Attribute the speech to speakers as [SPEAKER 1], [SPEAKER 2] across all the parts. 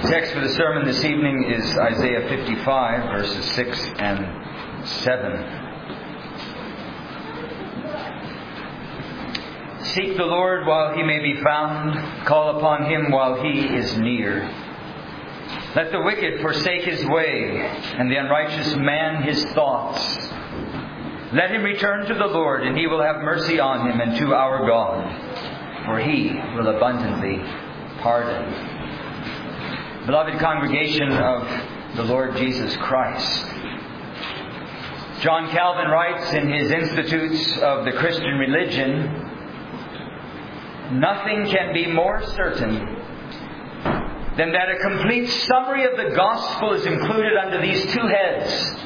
[SPEAKER 1] text for the sermon this evening is Isaiah 55, verses 6 and 7. Seek the Lord while He may be found. Call upon Him while He is near. Let the wicked forsake his way, and the unrighteous man his thoughts. Let him return to the Lord, and He will have mercy on him, and to our God, for He will abundantly pardon. Beloved congregation of the Lord Jesus Christ, John Calvin writes in his Institutes of the Christian Religion, "Nothing can be more certain than that a complete summary of the gospel is included under these two heads: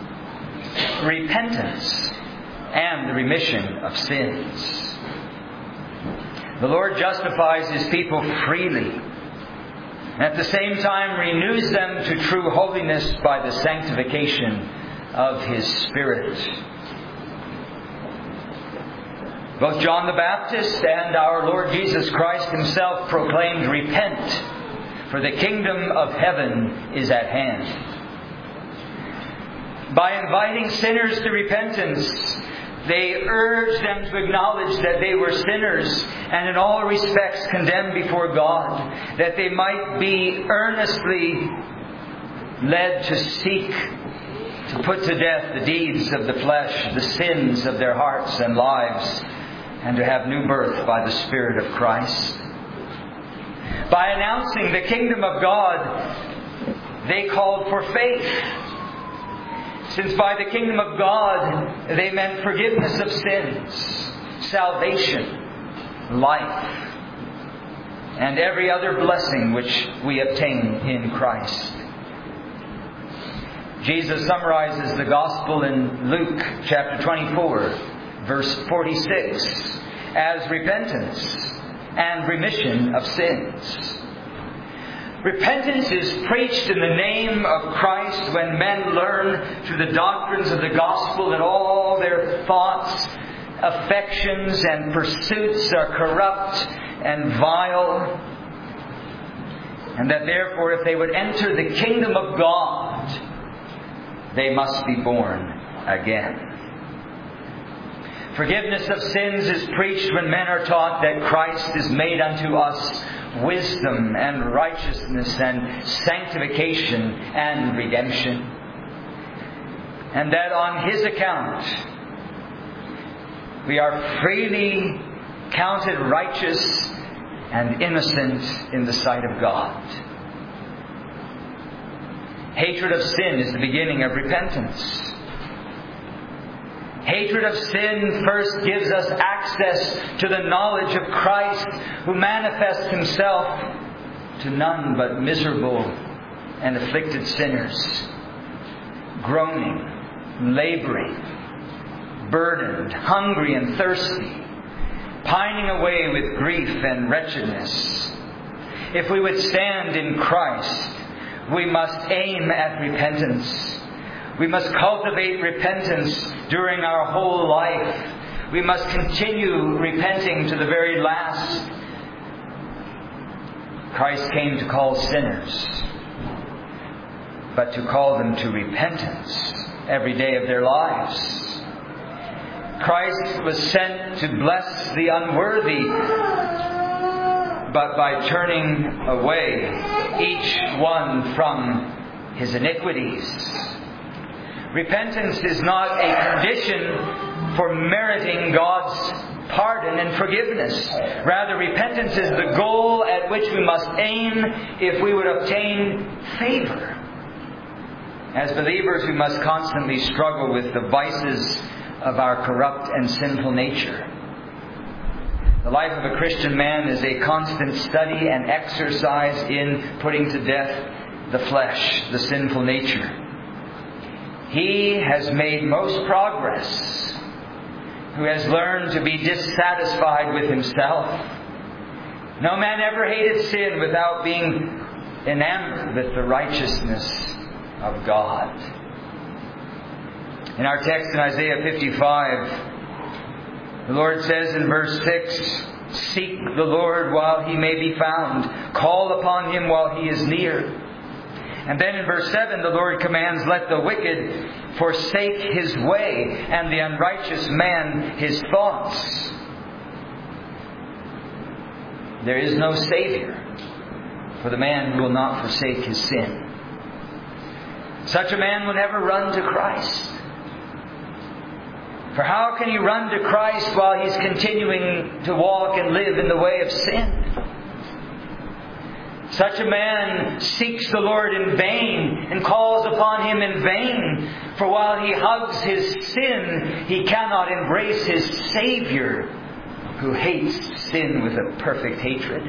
[SPEAKER 1] repentance and the remission of sins." The Lord justifies His people freely, and at the same time renews them to true holiness by the sanctification of His Spirit. Both John the Baptist and our Lord Jesus Christ Himself proclaimed, "Repent, for the kingdom of heaven is at hand." By inviting sinners to repentance, they urged them to acknowledge that they were sinners and in all respects condemned before God, that they might be earnestly led to seek to put to death the deeds of the flesh, the sins of their hearts and lives, and to have new birth by the Spirit of Christ. By announcing the kingdom of God, they called for faith, since by the kingdom of God they meant forgiveness of sins, salvation, life, and every other blessing which we obtain in Christ. Jesus summarizes the gospel in Luke chapter 24, verse 46, as repentance and remission of sins. Repentance is preached in the name of Christ when men learn through the doctrines of the gospel that all their thoughts, affections, and pursuits are corrupt and vile, and that therefore if they would enter the kingdom of God, they must be born again. Forgiveness of sins is preached when men are taught that Christ is made unto us wisdom and righteousness and sanctification and redemption, and that on His account we are freely counted righteous and innocent in the sight of God. Hatred of sin is the beginning of repentance. Hatred of sin first gives us access to the knowledge of Christ, who manifests Himself to none but miserable and afflicted sinners, groaning, laboring, burdened, hungry and thirsty, pining away with grief and wretchedness. If we would stand in Christ, we must aim at repentance. We must cultivate repentance during our whole life. We must continue repenting to the very last. Christ came to call sinners, but to call them to repentance every day of their lives. Christ was sent to bless the unworthy, but by turning away each one from his iniquities. Repentance is not a condition for meriting God's pardon and forgiveness. Rather, repentance is the goal at which we must aim if we would obtain favor. As believers, we must constantly struggle with the vices of our corrupt and sinful nature. The life of a Christian man is a constant study and exercise in putting to death the flesh, the sinful nature. He has made most progress who has learned to be dissatisfied with himself. No man ever hated sin without being enamored with the righteousness of God. In our text in Isaiah 55, the Lord says in verse 6, Seek the Lord while He may be found. Call upon Him while He is near. And then in verse 7, the Lord commands, let the wicked forsake his way, and the unrighteous man his thoughts. There is no Savior for the man who will not forsake his sin. Such a man will never run to Christ. For how can he run to Christ while he's continuing to walk and live in the way of sin? Such a man seeks the Lord in vain and calls upon Him in vain. For while he hugs his sin, he cannot embrace his Savior, who hates sin with a perfect hatred.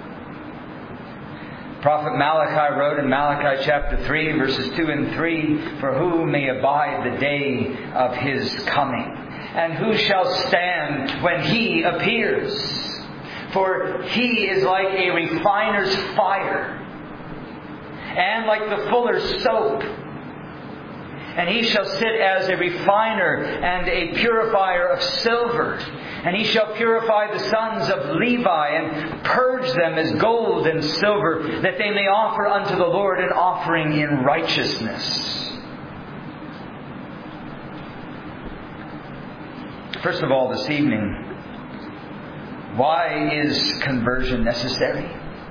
[SPEAKER 1] Prophet Malachi wrote in Malachi chapter 3, verses 2 and 3, for who may abide the day of His coming? And who shall stand when He appears? For He is like a refiner's fire, and like the fuller's soap. And He shall sit as a refiner and a purifier of silver. And He shall purify the sons of Levi and purge them as gold and silver, that they may offer unto the Lord an offering in righteousness. First of all, this evening, why is conversion necessary?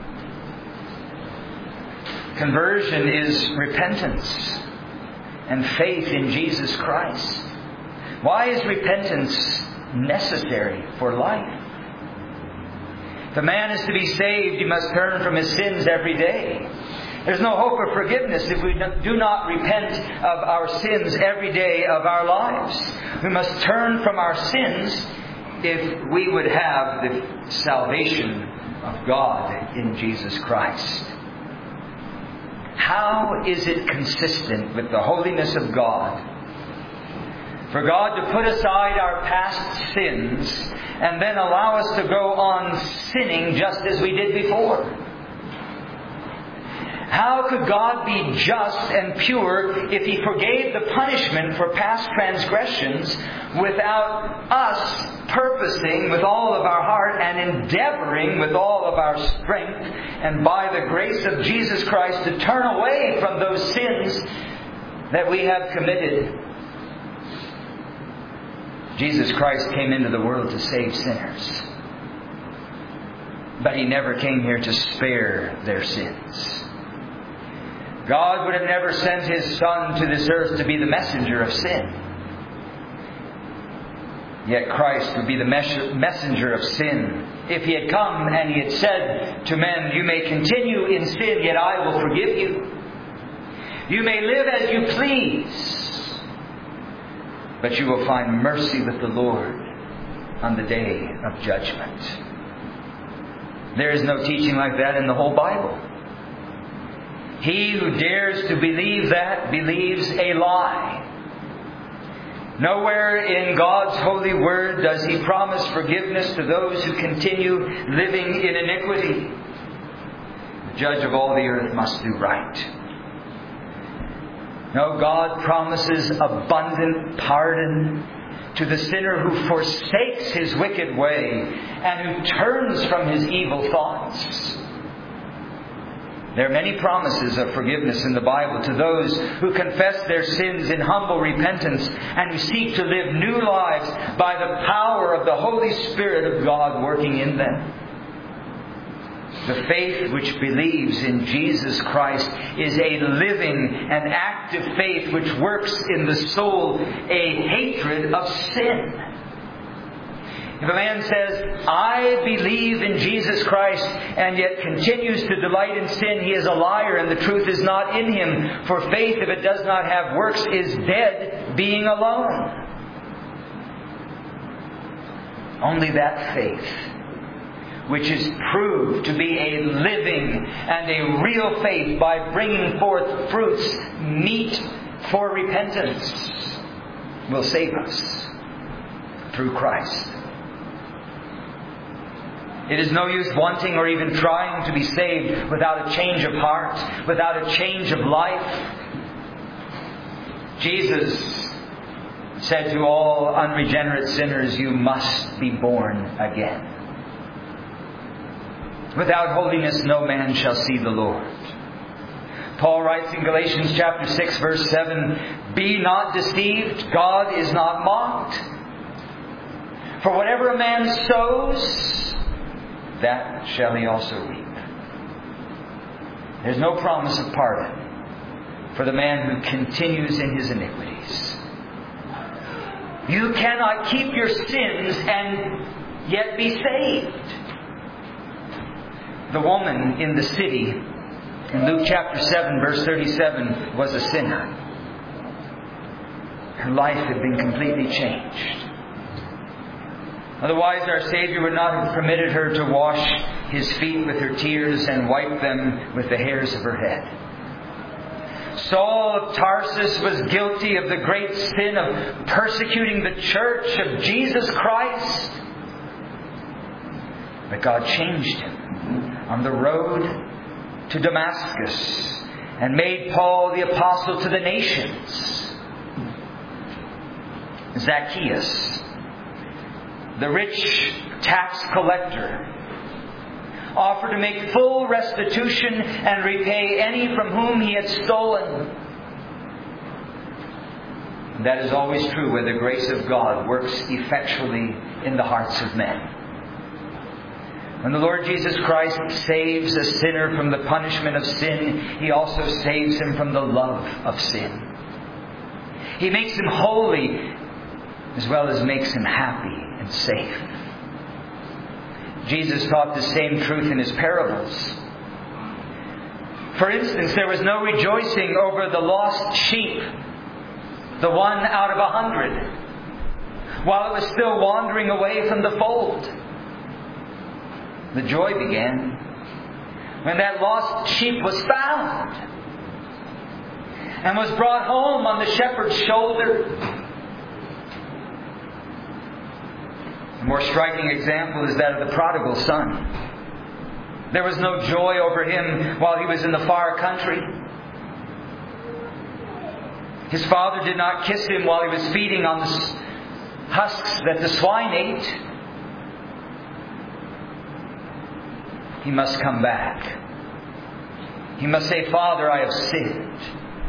[SPEAKER 1] Conversion is repentance and faith in Jesus Christ. Why is repentance necessary for life? If a man is to be saved, he must turn from his sins every day. There's no hope of forgiveness if we do not repent of our sins every day of our lives. We must turn from our sins if we would have the salvation of God in Jesus Christ. How is it consistent with the holiness of God for God to put aside our past sins and then allow us to go on sinning just as we did before? How could God be just and pure if He forgave the punishment for past transgressions without us purposing with all of our heart and endeavoring with all of our strength and by the grace of Jesus Christ to turn away from those sins that we have committed? Jesus Christ came into the world to save sinners, but He never came here to spare their sins. God would have never sent His Son to this earth to be the messenger of sin. Yet Christ would be the messenger of sin if He had come and He had said to men, you may continue in sin, yet I will forgive you. You may live as you please, but you will find mercy with the Lord on the day of judgment. There is no teaching like that in the whole Bible. He who dares to believe that believes a lie. Nowhere in God's holy word does He promise forgiveness to those who continue living in iniquity. The Judge of all the earth must do right. No, God promises abundant pardon to the sinner who forsakes his wicked way and who turns from his evil thoughts. There are many promises of forgiveness in the Bible to those who confess their sins in humble repentance and who seek to live new lives by the power of the Holy Spirit of God working in them. The faith which believes in Jesus Christ is a living and active faith which works in the soul a hatred of sin. If a man says, I believe in Jesus Christ, and yet continues to delight in sin, he is a liar and the truth is not in him. For faith, if it does not have works, is dead, being alone. Only that faith, which is proved to be a living and a real faith by bringing forth fruits meet for repentance, will save us through Christ. It is no use wanting or even trying to be saved without a change of heart, without a change of life. Jesus said to all unregenerate sinners, you must be born again. Without holiness no man shall see the Lord. Paul writes in Galatians chapter 6 verse 7, Be not deceived, God is not mocked. For whatever a man sows, that shall he also reap. There's no promise of pardon for the man who continues in his iniquities. You cannot keep your sins and yet be saved. The woman in the city in Luke chapter 7 verse 37 was a sinner. Her life had been completely changed. Otherwise our Savior would not have permitted her to wash His feet with her tears and wipe them with the hairs of her head. Saul of Tarsus was guilty of the great sin of persecuting the church of Jesus Christ. But God changed him on the road to Damascus and made Paul the apostle to the nations. Zacchaeus, the rich tax collector, offered to make full restitution and repay any from whom he had stolen. And that is always true where the grace of God works effectually in the hearts of men. When the Lord Jesus Christ saves a sinner from the punishment of sin, He also saves him from the love of sin. He makes him holy as well as makes him happy and safe. Jesus taught the same truth in His parables. For instance, there was no rejoicing over the lost sheep, the one out of 100, while it was still wandering away from the fold. The joy began when that lost sheep was found and was brought home on the shepherd's shoulder. A more striking example is that of the prodigal son. There was no joy over him while he was in the far country. His father did not kiss him while he was feeding on the husks that the swine ate. He must come back. He must say, Father, I have sinned.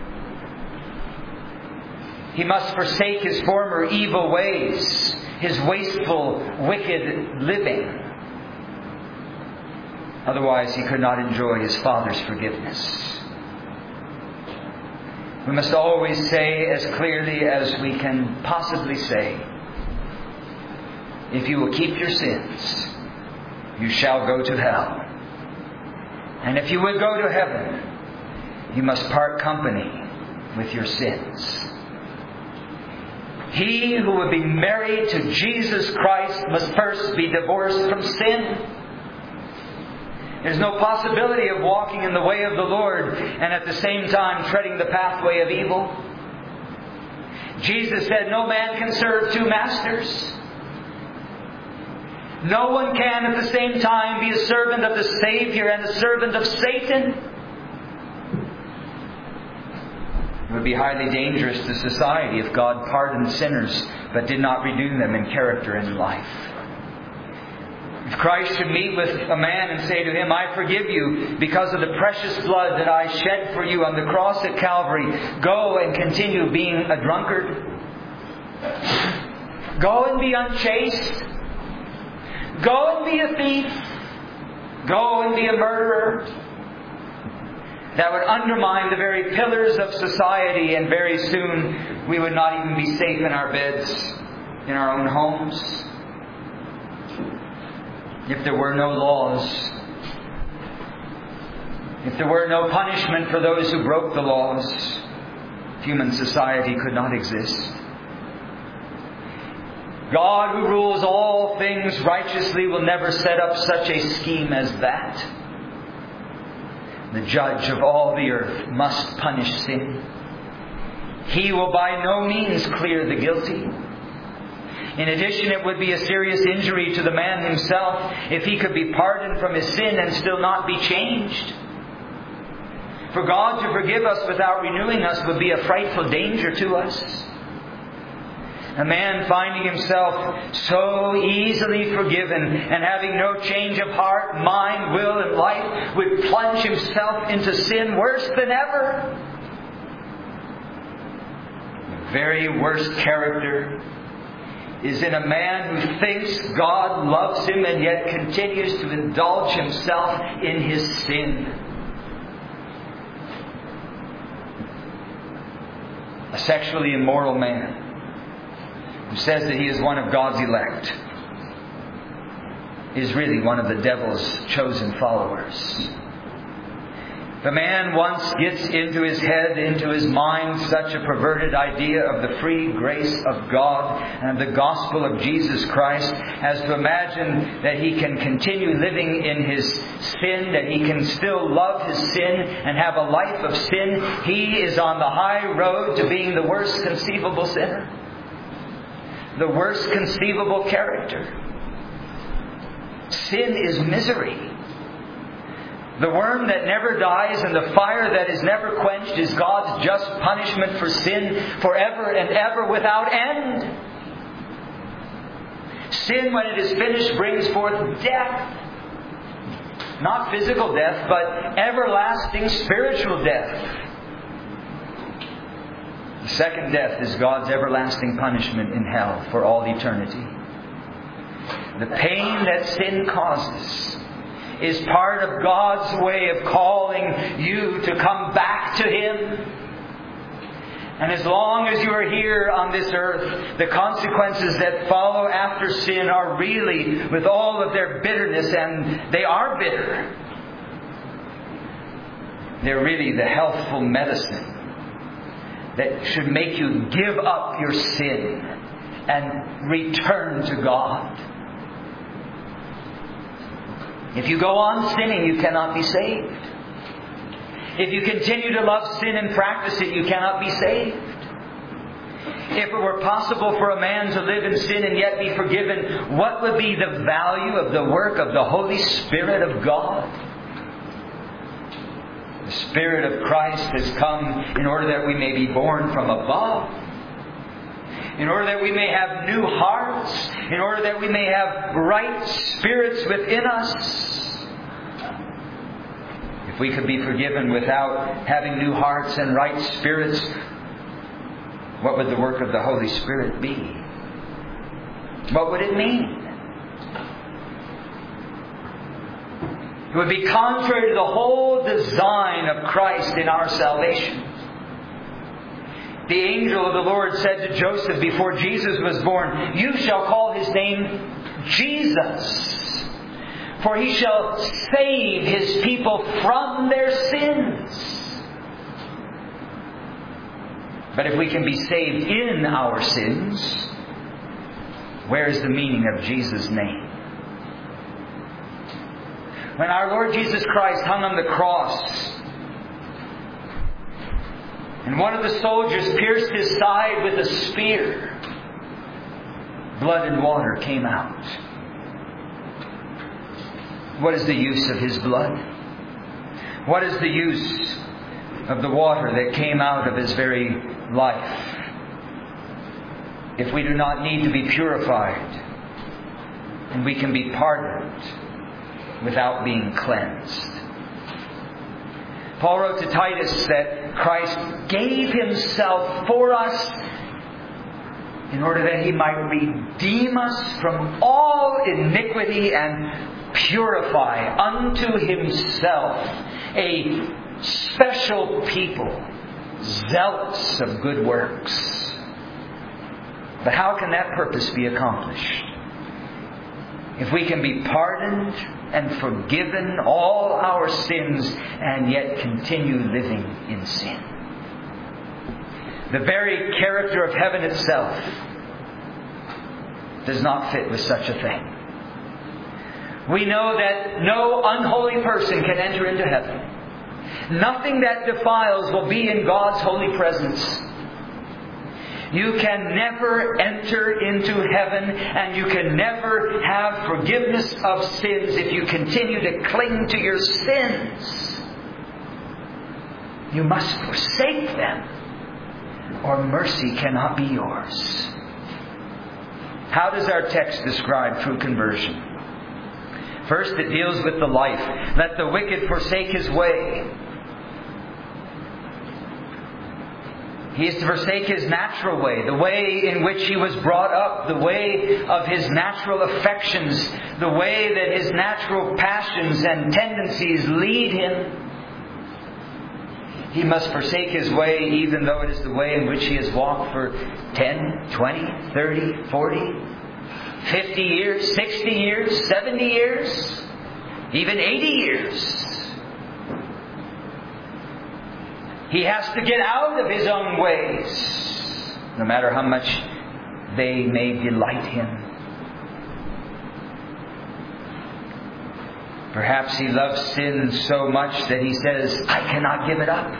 [SPEAKER 1] He must forsake his former evil ways, his wasteful, wicked living. Otherwise, he could not enjoy his Father's forgiveness. We must always say as clearly as we can possibly say, if you will keep your sins, you shall go to hell. And if you would go to heaven, you must part company with your sins. He who would be married to Jesus Christ must first be divorced from sin. There's no possibility of walking in the way of the Lord and at the same time treading the pathway of evil. Jesus said, no man can serve two masters. No one can at the same time be a servant of the Savior and a servant of Satan. It would be highly dangerous to society if God pardoned sinners but did not renew them in character and life. If Christ should meet with a man and say to him, I forgive you because of the precious blood that I shed for you on the cross at Calvary, go and continue being a drunkard. Go and be unchaste. Go and be a thief. Go and be a murderer. That would undermine the very pillars of society, and very soon we would not even be safe in our beds, in our own homes. If there were no laws, if there were no punishment for those who broke the laws, human society could not exist. God, who rules all things righteously, will never set up such a scheme as that. The judge of all the earth must punish sin. He will by no means clear the guilty. In addition, it would be a serious injury to the man himself if he could be pardoned from his sin and still not be changed. For God to forgive us without renewing us would be a frightful danger to us. A man finding himself so easily forgiven and having no change of heart, mind, will, and life would plunge himself into sin worse than ever. The very worst character is in a man who thinks God loves him and yet continues to indulge himself in his sin. A sexually immoral man who says that he is one of God's elect is really one of the devil's chosen followers. If a man once gets into his head, into his mind, such a perverted idea of the free grace of God and the gospel of Jesus Christ as to imagine that he can continue living in his sin, that he can still love his sin and have a life of sin, he is on the high road to being the worst conceivable sinner. The worst conceivable character. Sin is misery. The worm that never dies and the fire that is never quenched is God's just punishment for sin forever and ever without end. Sin, when it is finished, brings forth death. Not physical death, but everlasting spiritual death. The second death is God's everlasting punishment in hell for all eternity. The pain that sin causes is part of God's way of calling you to come back to Him. And as long as you are here on this earth, the consequences that follow after sin are really, with all of their bitterness, and they are bitter, they're really the healthful medicine that should make you give up your sin and return to God. If you go on sinning, you cannot be saved. If you continue to love sin and practice it, you cannot be saved. If it were possible for a man to live in sin and yet be forgiven, what would be the value of the work of the Holy Spirit of God? The Spirit of Christ has come in order that we may be born from above. In order that we may have new hearts. In order that we may have right spirits within us. If we could be forgiven without having new hearts and right spirits, what would the work of the Holy Spirit be? What would it mean? It would be contrary to the whole design of Christ in our salvation. The angel of the Lord said to Joseph before Jesus was born, "You shall call His name Jesus, for He shall save His people from their sins." But if we can be saved in our sins, where is the meaning of Jesus' name? When our Lord Jesus Christ hung on the cross, and one of the soldiers pierced His side with a spear, blood and water came out. What is the use of His blood? What is the use of the water that came out of His very life if we do not need to be purified and we can be pardoned without being cleansed? Paul wrote to Titus that Christ gave Himself for us in order that He might redeem us from all iniquity and purify unto Himself a special people, zealous of good works. But how can that purpose be accomplished? If we can be pardoned and forgiven all our sins and yet continue living in sin. The very character of heaven itself does not fit with such a thing. We know that no unholy person can enter into heaven. Nothing that defiles will be in God's holy presence. You can never enter into heaven, and you can never have forgiveness of sins if you continue to cling to your sins. You must forsake them, or mercy cannot be yours. How does our text describe true conversion? First, it deals with the life. Let the wicked forsake his way. He is to forsake his natural way, the way in which he was brought up, the way of his natural affections, the way that his natural passions and tendencies lead him. He must forsake his way even though it is the way in which he has walked for 10, 20, 30, 40, 50 years, 60 years, 70 years, even 80 years. He has to get out of his own ways, no matter how much they may delight him. Perhaps he loves sin so much that he says, I cannot give it up.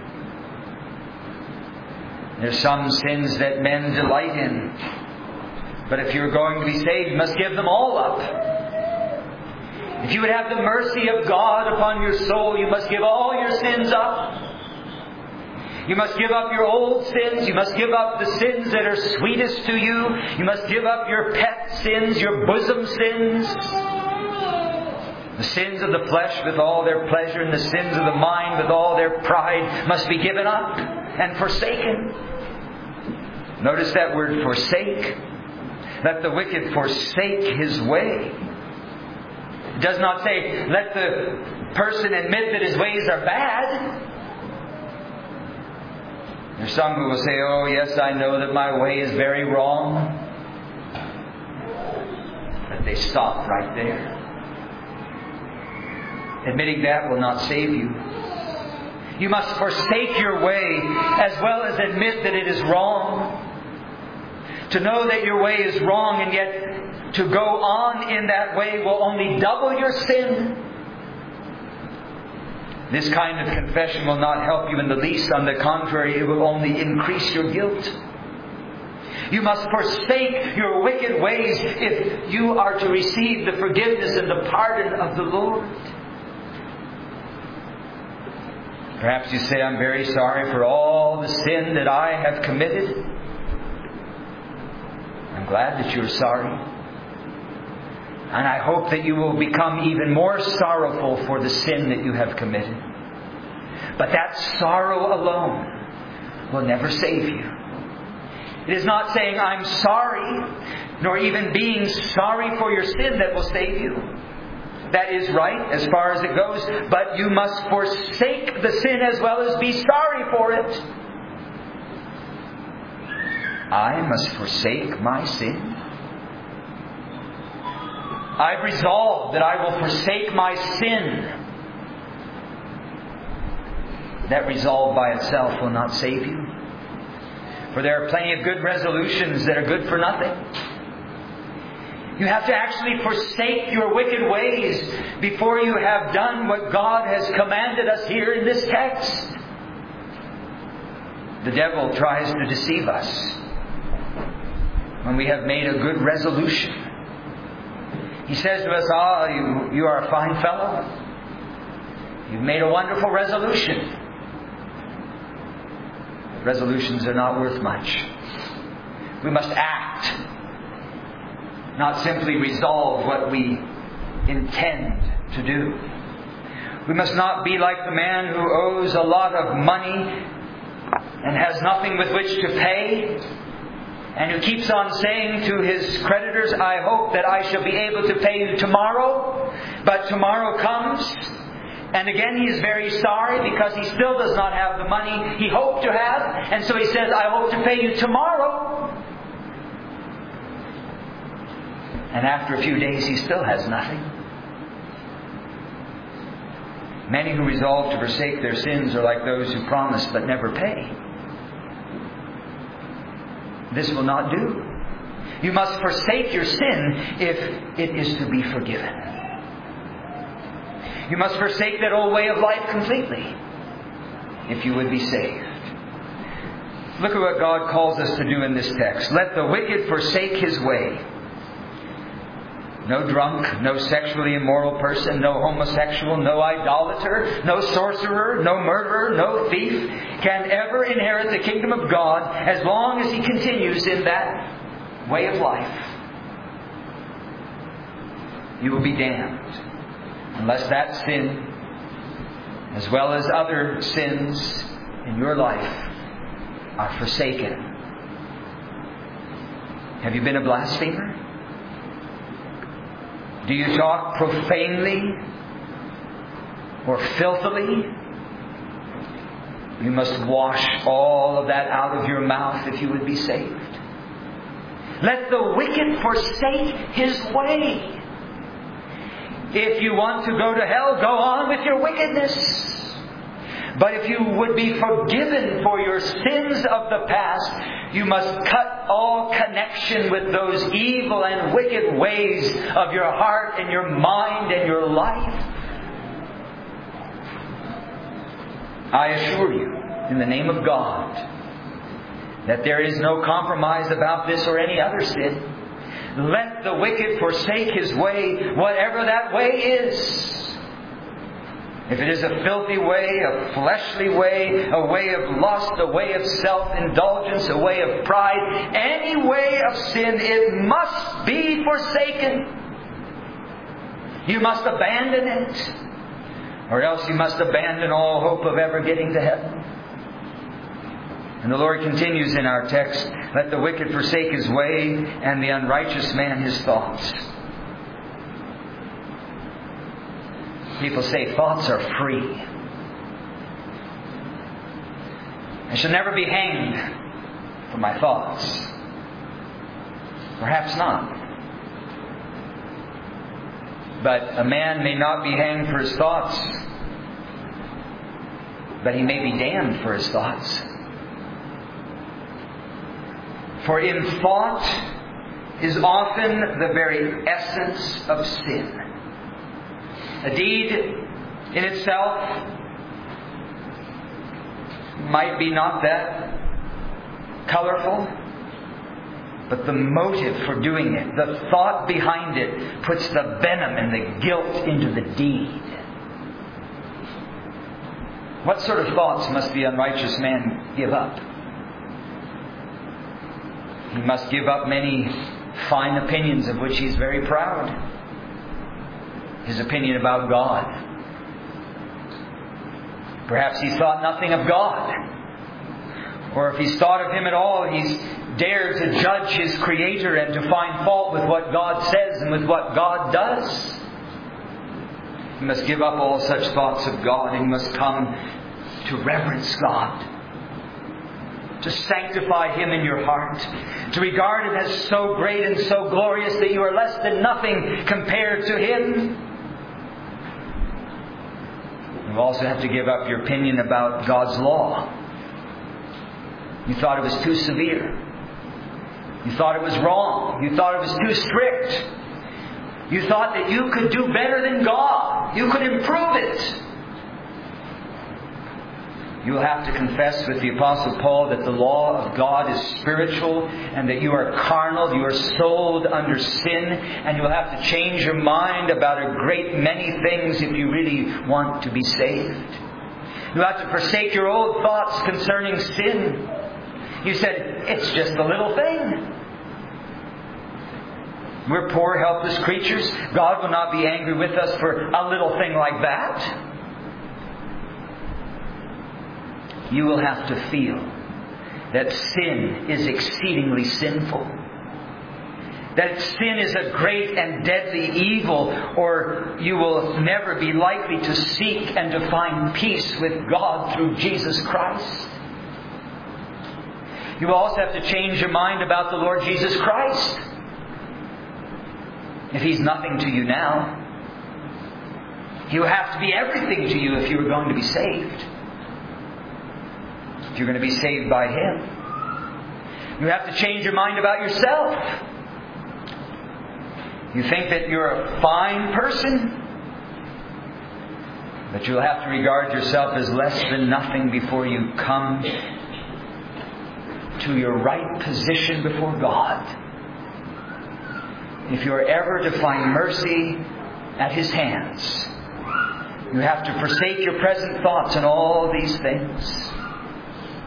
[SPEAKER 1] There's some sins that men delight in. But if you're going to be saved, you must give them all up. If you would have the mercy of God upon your soul, you must give all your sins up. You must give up your old sins. You must give up the sins that are sweetest to you. You must give up your pet sins, your bosom sins. The sins of the flesh with all their pleasure and the sins of the mind with all their pride must be given up and forsaken. Notice that word forsake. Let the wicked forsake his way. It does not say, let the person admit that his ways are bad. There's some who will say, oh yes, I know that my way is very wrong. But they stop right there. Admitting that will not save you. You must forsake your way as well as admit that it is wrong. To know that your way is wrong and yet to go on in that way will only double your sin. This kind of confession will not help you in the least. On the contrary, it will only increase your guilt. You must forsake your wicked ways if you are to receive the forgiveness and the pardon of the Lord. Perhaps you say, I'm very sorry for all the sin that I have committed. I'm glad that you're sorry. And I hope that you will become even more sorrowful for the sin that you have committed. But that sorrow alone will never save you. It is not saying, I'm sorry, nor even being sorry for your sin that will save you. That is right as far as it goes. But you must forsake the sin as well as be sorry for it. I must forsake my sin. I've resolved that I will forsake my sin. That resolve by itself will not save you. For there are plenty of good resolutions that are good for nothing. You have to actually forsake your wicked ways before you have done what God has commanded us here in this text. The devil tries to deceive us when we have made a good resolution. He says to us, you are a fine fellow. You've made a wonderful resolution. Resolutions are not worth much. We must act, not simply resolve what we intend to do. We must not be like the man who owes a lot of money and has nothing with which to pay, and who keeps on saying to his creditors, I hope that I shall be able to pay you tomorrow. But tomorrow comes, and again he is very sorry because he still does not have the money he hoped to have. And so he says, I hope to pay you tomorrow. And after a few days he still has nothing. Many who resolve to forsake their sins are like those who promise but never pay. This will not do. You must forsake your sin if it is to be forgiven. You must forsake that old way of life completely if you would be saved. Look at what God calls us to do in this text. Let the wicked forsake his way. No drunk, no sexually immoral person, no homosexual, no idolater, no sorcerer, no murderer, no thief can ever inherit the kingdom of God as long as he continues in that way of life. you will be damned. Unless that sin, as well as other sins in your life, are forsaken. Have you been a blasphemer? Do you talk profanely or filthily? You must wash all of that out of your mouth if you would be saved. Let the wicked forsake his way. If you want to go to hell, go on with your wickedness. But if you would be forgiven for your sins of the past, you must cut all connection with those evil and wicked ways of your heart and your mind and your life. I assure you, in the name of God, that there is no compromise about this or any other sin. Let the wicked forsake his way, whatever that way is. If it is a filthy way, a fleshly way, a way of lust, a way of self-indulgence, a way of pride, any way of sin, it must be forsaken. You must abandon it. Or else you must abandon all hope of ever getting to heaven. And the Lord continues in our text, let the wicked forsake his way, and the unrighteous man his thoughts. People say thoughts are free. I shall never be hanged for my thoughts. Perhaps not. But a man may not be hanged for his thoughts, but he may be damned for his thoughts. For in thought is often the very essence of sin. A deed in itself might be not that colorful, but the motive for doing it, the thought behind it, puts the venom and the guilt into the deed. What sort of thoughts must the unrighteous man give up? He must give up many fine opinions of which he's very proud. His opinion about God. Perhaps he thought nothing of God. Or if he's thought of Him at all, he's dared to judge His Creator and to find fault with what God says and with what God does. He must give up all such thoughts of God and he must come to reverence God. To sanctify Him in your heart. To regard Him as so great and so glorious that you are less than nothing compared to Him. You also have to give up your opinion about God's law. You thought it was too severe. You thought it was wrong. You thought it was too strict. You thought that you could do better than God. You could improve it. You will have to confess with the Apostle Paul that the law of God is spiritual and that you are carnal, you are sold under sin, and you will have to change your mind about a great many things if you really want to be saved. You have to forsake your old thoughts concerning sin. You said, it's just a little thing. We're poor, helpless creatures. God will not be angry with us for a little thing like that. You will have to feel that sin is exceedingly sinful. That sin is a great and deadly evil, or you will never be likely to seek and to find peace with God through Jesus Christ. You will also have to change your mind about the Lord Jesus Christ. If He's nothing to you now, He will have to be everything to you if you are going to be saved. If you're going to be saved by Him. You have to change your mind about yourself. You think that you're a fine person, but you'll have to regard yourself as less than nothing before you come to your right position before God. If you are ever to find mercy at His hands, you have to forsake your present thoughts and all these things.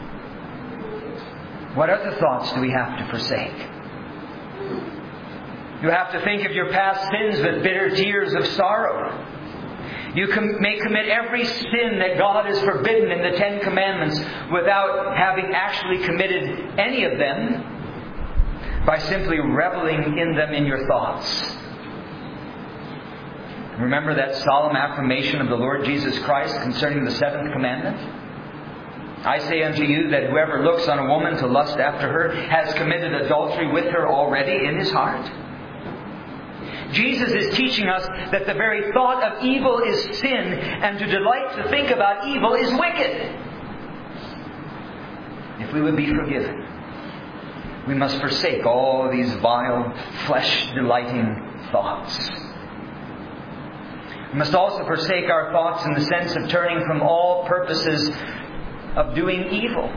[SPEAKER 1] What other thoughts do we have to forsake? You have to think of your past sins with bitter tears of sorrow. You may commit every sin that God has forbidden in the Ten Commandments without having actually committed any of them by simply reveling in them in your thoughts. Remember that solemn affirmation of the Lord Jesus Christ concerning the seventh commandment? I say unto you that whoever looks on a woman to lust after her has committed adultery with her already in his heart. Jesus is teaching us that the very thought of evil is sin, and to delight to think about evil is wicked. If we would be forgiven, we must forsake all these vile, flesh-delighting thoughts. We must also forsake our thoughts in the sense of turning from all purposes of doing evil.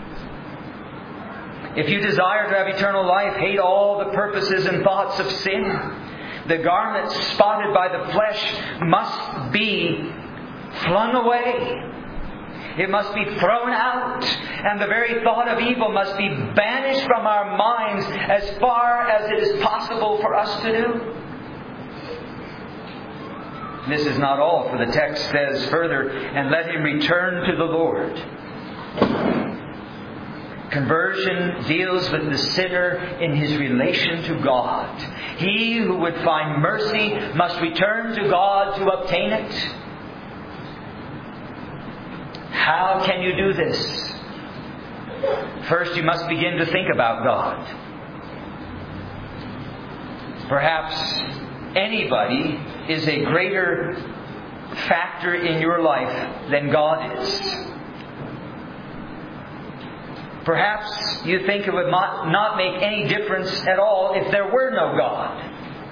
[SPEAKER 1] If you desire to have eternal life, hate all the purposes and thoughts of sin. The garment spotted by the flesh must be flung away. It must be thrown out. And the very thought of evil must be banished from our minds as far as it is possible for us to do. This is not all, for the text says further, and let him return to the Lord. Conversion deals with the sinner in his relation to God. He who would find mercy must return to God to obtain it. How can you do this? First, you must begin to think about God. Perhaps anybody is a greater factor in your life than God is. Perhaps you think it would not make any difference at all if there were no God.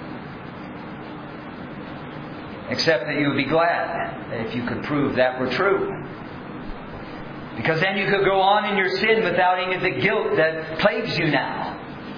[SPEAKER 1] Except that you would be glad if you could prove that were true. Because then you could go on in your sin without any of the guilt that plagues you now.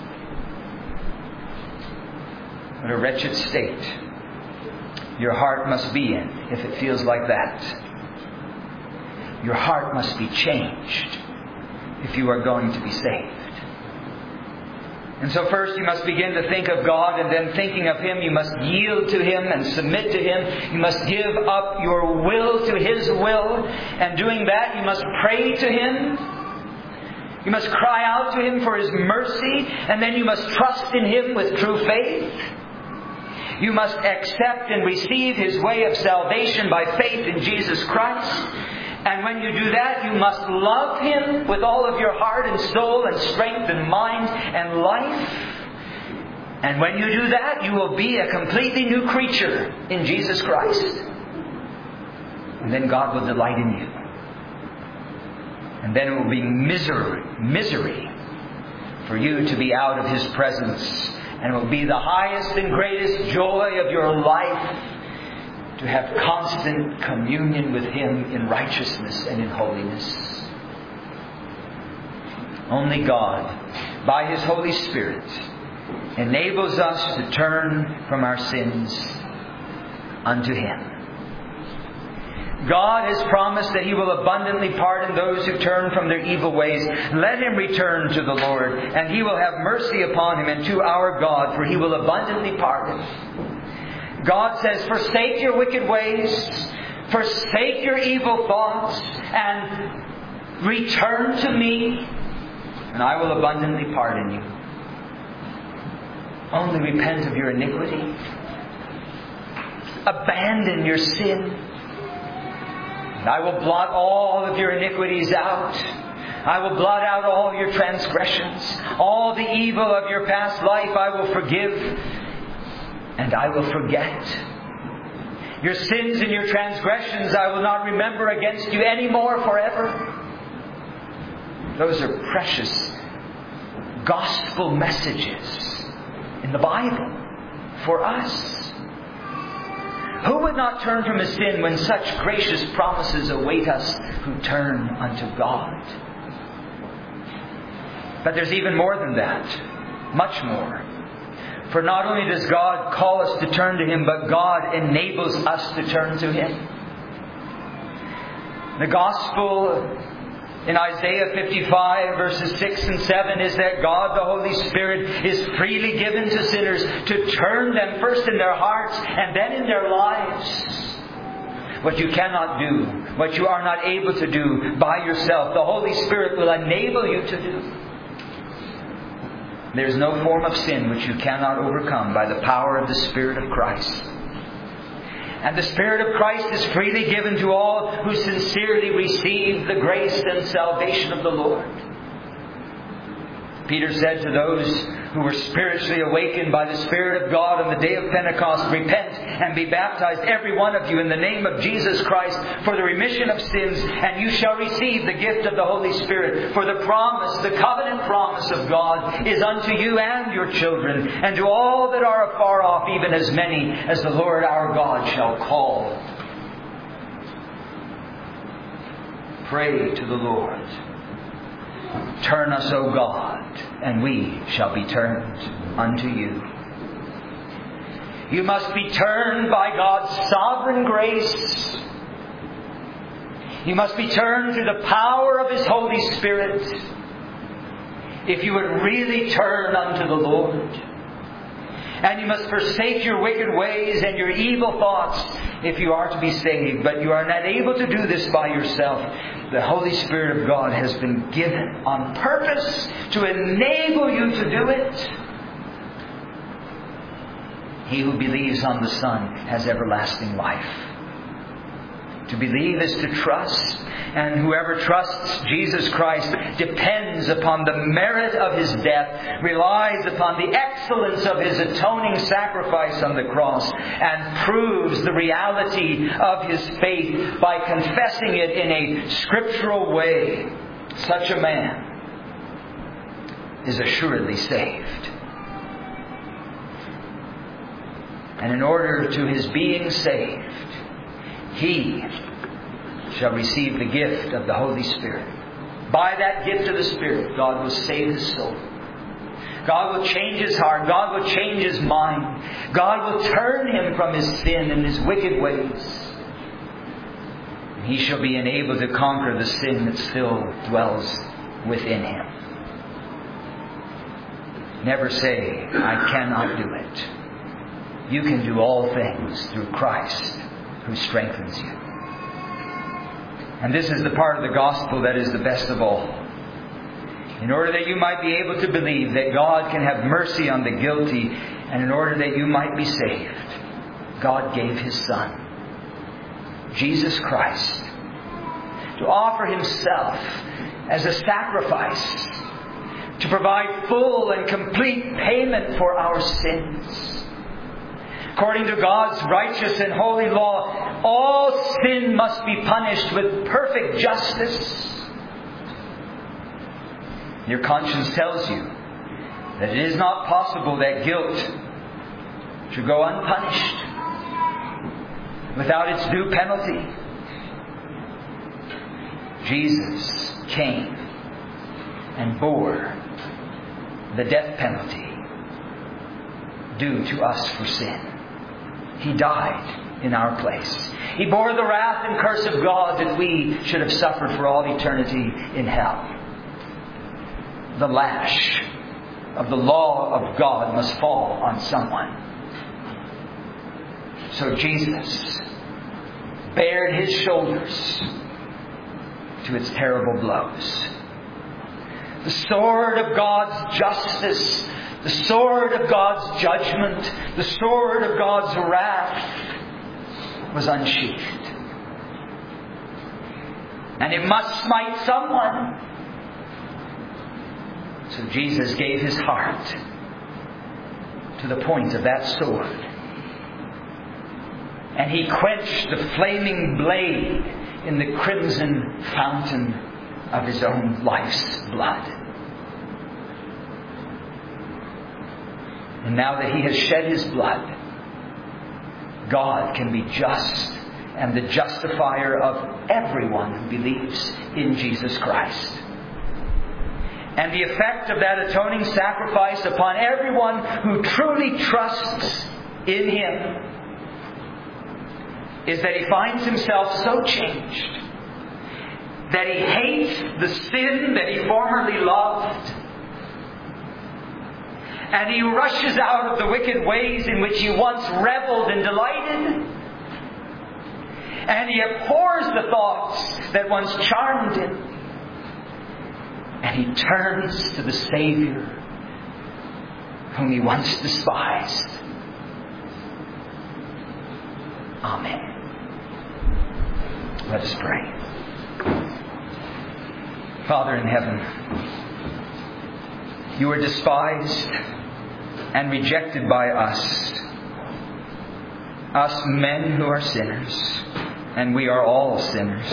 [SPEAKER 1] What a wretched state your heart must be in if it feels like that. Your heart must be changed if you are going to be saved. And so first you must begin to think of God, and then thinking of Him, you must yield to Him and submit to Him. You must give up your will to His will. And doing that, you must pray to Him. You must cry out to Him for His mercy. And then you must trust in Him with true faith. You must accept and receive His way of salvation by faith in Jesus Christ. And when you do that, you must love Him with all of your heart and soul and strength and mind and life. And when you do that, you will be a completely new creature in Jesus Christ. And then God will delight in you. And then it will be misery for you to be out of His presence. And it will be the highest and greatest joy of your life to have constant communion with Him in righteousness and in holiness. Only God, by His Holy Spirit, enables us to turn from our sins unto Him. God has promised that He will abundantly pardon those who turn from their evil ways. Let him return to the Lord, and He will have mercy upon him and to our God, for He will abundantly pardon. God says, forsake your wicked ways, forsake your evil thoughts, and return to me, and I will abundantly pardon you. Only repent of your iniquity. Abandon your sin. And I will blot all of your iniquities out. I will blot out all your transgressions. All the evil of your past life I will forgive. And I will forget. Your sins and your transgressions I will not remember against you anymore forever. Those are precious gospel messages in the Bible for us. Who would not turn from his sin when such gracious promises await us who turn unto God? But there's even more than that. Much more. For not only does God call us to turn to Him, but God enables us to turn to Him. The gospel in Isaiah 55 verses 6 and 7 is that God the Holy Spirit is freely given to sinners to turn them first in their hearts and then in their lives. What you cannot do, what you are not able to do by yourself, the Holy Spirit will enable you to do. There is no form of sin which you cannot overcome by the power of the Spirit of Christ. And the Spirit of Christ is freely given to all who sincerely receive the grace and salvation of the Lord. Peter said to those who were spiritually awakened by the Spirit of God on the day of Pentecost, "Repent and be baptized, every one of you, in the name of Jesus Christ, for the remission of sins, and you shall receive the gift of the Holy Spirit. For the promise, the covenant promise of God, is unto you and your children, and to all that are afar off, even as many as the Lord our God shall call." Pray to the Lord. "Turn us, O God, and we shall be turned unto you." You must be turned by God's sovereign grace. You must be turned through the power of His Holy Spirit if you would really turn unto the Lord. And you must forsake your wicked ways and your evil thoughts if you are to be saved. But you are not able to do this by yourself. The Holy Spirit of God has been given on purpose to enable you to do it. He who believes on the Son has everlasting life. To believe is to trust, and whoever trusts Jesus Christ depends upon the merit of His death, relies upon the excellence of His atoning sacrifice on the cross, and proves the reality of his faith by confessing it in a scriptural way. Such a man is assuredly saved. And in order to his being saved, he shall receive the gift of the Holy Spirit. By that gift of the Spirit, God will save his soul. God will change his heart. God will change his mind. God will turn him from his sin and his wicked ways. And he shall be enabled to conquer the sin that still dwells within him. Never say, "I cannot do it." You can do all things through Christ who strengthens you. And this is the part of the gospel that is the best of all. In order that you might be able to believe that God can have mercy on the guilty, and in order that you might be saved, God gave His Son, Jesus Christ, to offer Himself as a sacrifice, to provide full and complete payment for our sins. According to God's righteous and holy law, all sin must be punished with perfect justice. Your conscience tells you that it is not possible that guilt should go unpunished without its due penalty. Jesus came and bore the death penalty due to us for sin. He died in our place. He bore the wrath and curse of God that we should have suffered for all eternity in hell. The lash of the law of God must fall on someone. So Jesus bared His shoulders to its terrible blows. The sword of God's justice, the sword of God's judgment, the sword of God's wrath was unsheathed. And it must smite someone. So Jesus gave His heart to the point of that sword. And He quenched the flaming blade in the crimson fountain of His own life's blood. And now that He has shed His blood, God can be just and the justifier of everyone who believes in Jesus Christ. And the effect of that atoning sacrifice upon everyone who truly trusts in Him is that he finds himself so changed that he hates the sin that he formerly loved. And he rushes out of the wicked ways in which he once reveled and delighted. And he abhors the thoughts that once charmed him. And he turns to the Savior whom he once despised. Amen. Let us pray. Father in heaven, you are despised and rejected by us men who are sinners, and we are all sinners.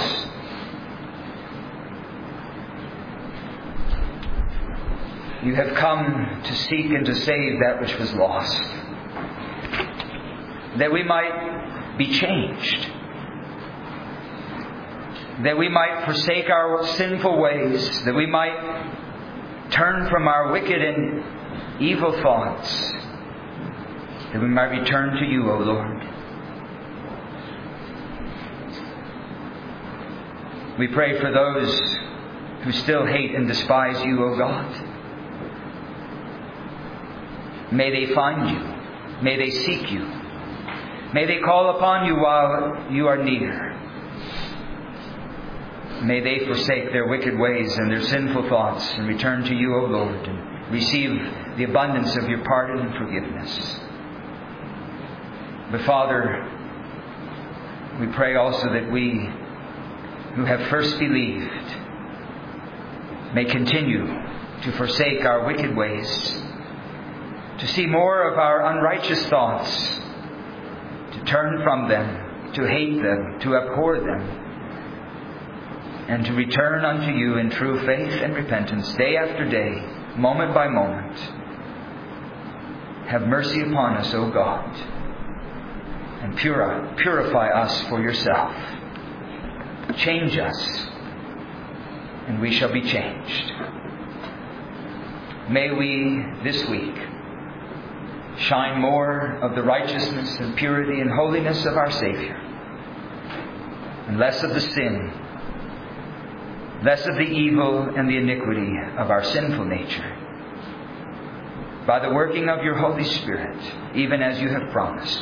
[SPEAKER 1] You have come to seek and to save that which was lost, that we might be changed, that we might forsake our sinful ways, that we might turn from our wicked and evil thoughts, that we might return to you, O Lord. We pray for those who still hate and despise you, O God. May they find you. May they seek you. May they call upon you while you are near. May they forsake their wicked ways and their sinful thoughts and return to you, O Lord, and receive the abundance of your pardon and forgiveness. But Father, we pray also that we who have first believed may continue to forsake our wicked ways, to see more of our unrighteous thoughts, to turn from them, to hate them, to abhor them, and to return unto you in true faith and repentance day after day, moment by moment. Have mercy upon us, O God, and purify us for yourself. Change us, and we shall be changed. May we this week shine more of the righteousness and purity and holiness of our Savior, and less of the sin, less of the evil and the iniquity of our sinful nature, by the working of your Holy Spirit, even as you have promised.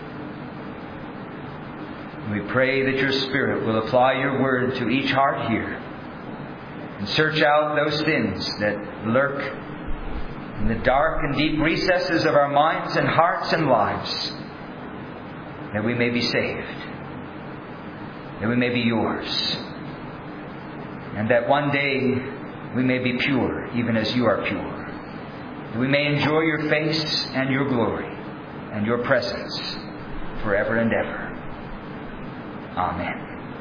[SPEAKER 1] We pray that your Spirit will apply your word to each heart here and search out those sins that lurk in the dark and deep recesses of our minds and hearts and lives, that we may be saved, that we may be yours, and that one day we may be pure, even as you are pure, that we may enjoy your face and your glory and your presence forever and ever. Amen.